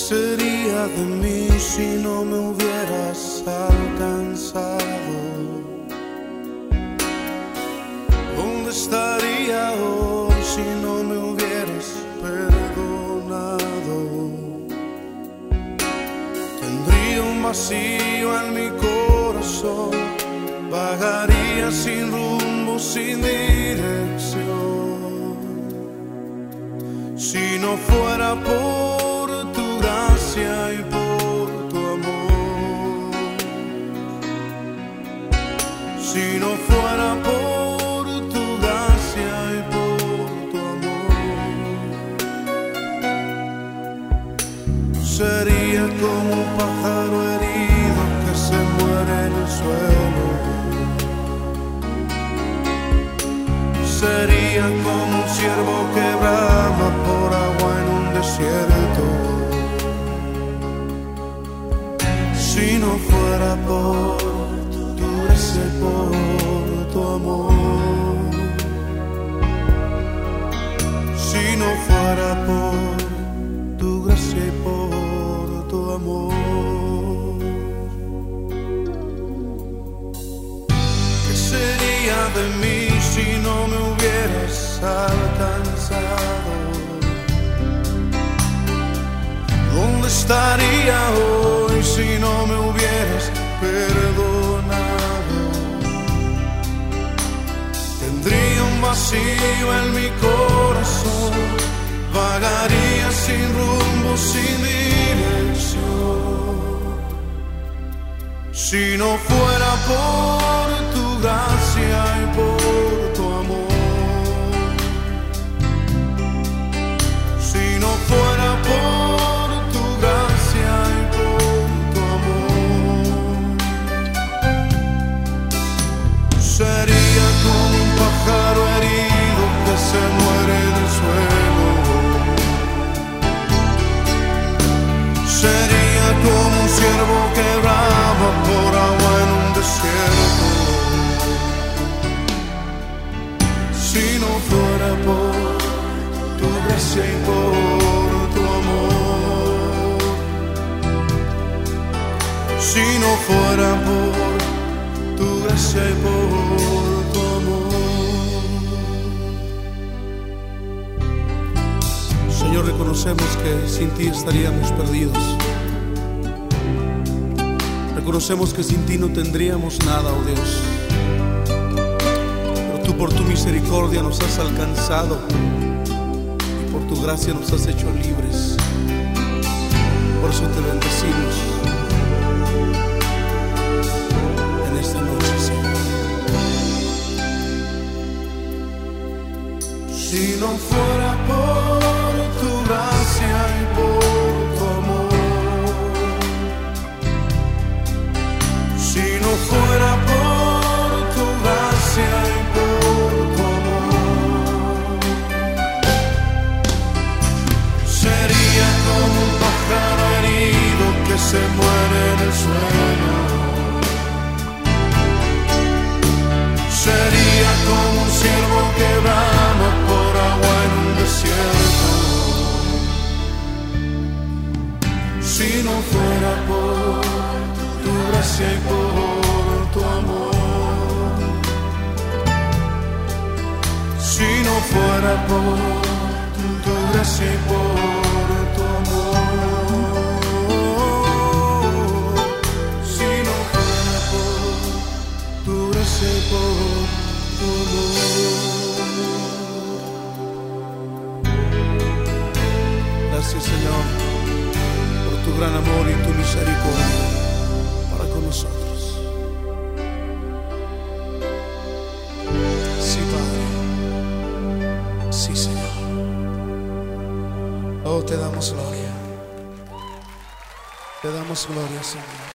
sería de mí si no me hubieras alcanzado? ¿Dónde estaría hoy si no me hubieras perdonado? Tendría un vacío en mi corazón, vagaría sin rumbo, sin dirección. Si no fuera por tu gracia y por tu amor, si no fuera por tu gracia y por tu amor, sería como un pájaro herido que se muere en el suelo. Sería como un ciervo que brama por agua en un desierto. Si no fuera por tu gracia y por tu amor, si no fuera por tu gracia y por tu amor, ¿qué sería de mí si no me hubieras alcanzado? ¿Dónde estaría hoy si no me hubieras perdonado? Tendría un vacío en mi corazón, vagaría sin rumbo, sin dirección. Si no fuera por tu gracia y por tu amor, si no fuera por tu gracia y por tu amor, sería como un pájaro herido que se muere en el suelo. Sería como un ciervo que brama por agua en un desierto. Si no fuera por tu gracia y por tu amor, si no fuera por tu gracia y por tu amor. Señor, reconocemos que sin ti estaríamos perdidos. Reconocemos que sin ti no tendríamos nada, oh Dios. Tú por tu misericordia nos has alcanzado y por tu gracia nos has hecho libres. Por eso te bendecimos en esta noche, Señor. Si no fuera por tu gracia y por tu amor, si no fuera por tu gracia y por tu amor, sería como un pájaro herido que se muere en el suelo. Sería como un ciervo que brama por agua en un desierto. Si no fuera por tu gracia y por tu amor, si no fuera por tu gracia y por tu amor, si no fuera por tu gracia y por tu amor. Gracias, Señor, por tu gran amor y tu misericordia para con nosotros. Sí, Padre. Sí, Señor. Oh, te damos gloria. Te damos gloria, Señor.